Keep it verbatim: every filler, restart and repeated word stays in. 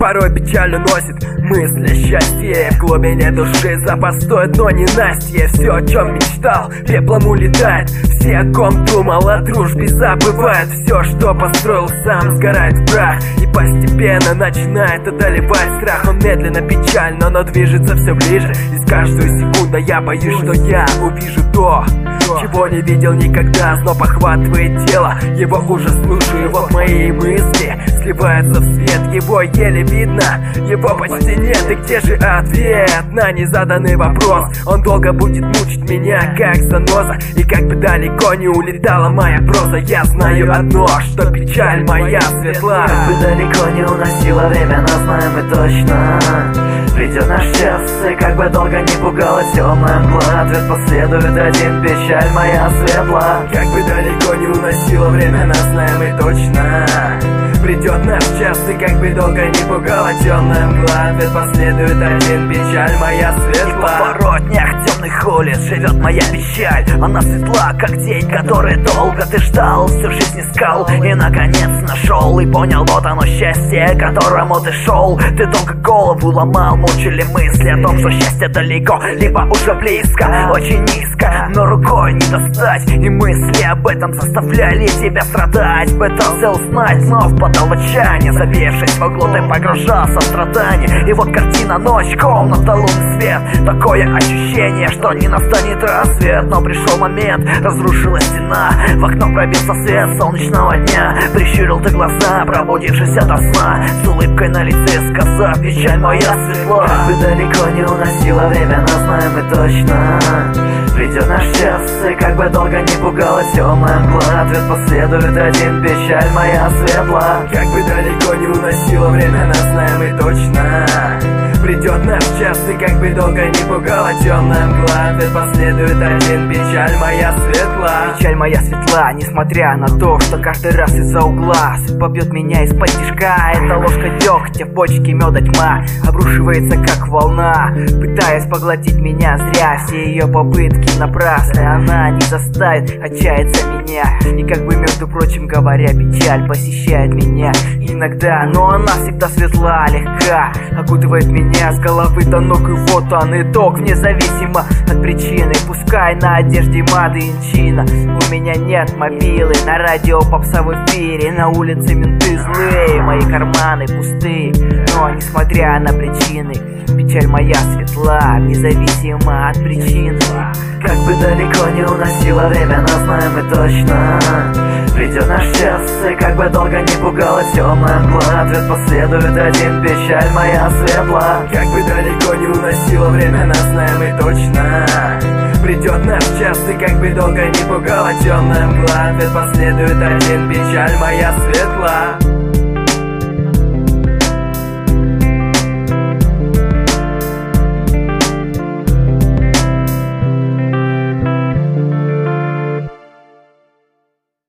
порой печаль уносит мысли о счастье. В глубине души запас стоит, но не Настя. Все, о чем мечтал, пеплом улетает. Все, о ком думал, о дружбе забывает. Все, что построил сам, сгорает в прах. И постепенно начинает одолевать страх. Он медленно, печально, но движется все ближе. И с каждой секундой я боюсь, что я увижу то, чего не видел никогда. Зло похватывает тело, его ужас слушаю. Вот мои мысли сливаются в свет, его еле видно, его почти нет. И где же ответ на незаданный вопрос? Он долго будет мучить меня, как заноза. И как бы далеко не улетала моя проза, я знаю одно, что печаль моя светла. Как бы далеко не уносило время, но знаем мы точно, придет наш час. И как бы долго не пугала темная мгла, ответ последует один: печаль моя светла. Как бы далеко не уносило время, нас знаем и точно, придет наш час. И как бы долго не пугала темная мгла, ответ последует один: печаль моя светла. В подворотнях темных улиц живет моя печаль. Она светла, как день, который долго ты ждал, всю жизнь искал и наконец нашел. И понял, вот оно счастье, к которому ты шел. Ты долго голову ломал, мучили мысли о том, что счастье далеко, либо уже близко, очень низко, но рукой не достать. И мысли об этом заставляли тебя страдать. Пытался узнать, но впадал в отчаяние. Забившись в углу, ты погружался в страдания. И вот картина, ночь, комната, лунный свет. Такое ощущение, что не настанет рассвет. Но пришел момент, разрушилась стена. В окно пробился свет солнечного дня. Прищурил ты глаза, пробудившись ото сна, с улыбкой на лице сказав: печаль моя светла. Как бы далеко не уносило время, но знаем мы точно, придет наш час. И как бы долго не пугала темная мгла, ответ последует один: печаль моя светла. Как бы далеко не уносило время, нас знаем и точно, придет наш час. И как бы долго не пугала темная мгла, ответ последует один: печаль моя светла. Печаль моя светла, несмотря на то, что каждый раз из-за угла судьба бьет меня из-под тишка. Эта ложка дегтя в бочке меда тьма обрушивается как волна, пытаясь поглотить меня зря. Все ее попытки напрасны, она не заставит отчаяться меня. И как бы, между прочим говоря, печаль посещает меня иногда, но она всегда светла, легка, окутывает меня с головы до ног. И вот он итог, независимо от причины. Пускай на одежде мады инчина, у меня нет мобилы, на радио попса в эфире, на улице менты злые, мои карманы пустые. Но несмотря на причины, печаль моя светла, независимо от причины. Как бы далеко не уносило время, но знаем мы точно, придет наш час. И как бы долго не пугала темная мгла, ответ последует один: печаль моя светла. Как бы далеко не уносило время, нас знаем и точно, придет наш час. И как бы долго не пугала темная мгла, ответ последует один: печаль моя светла.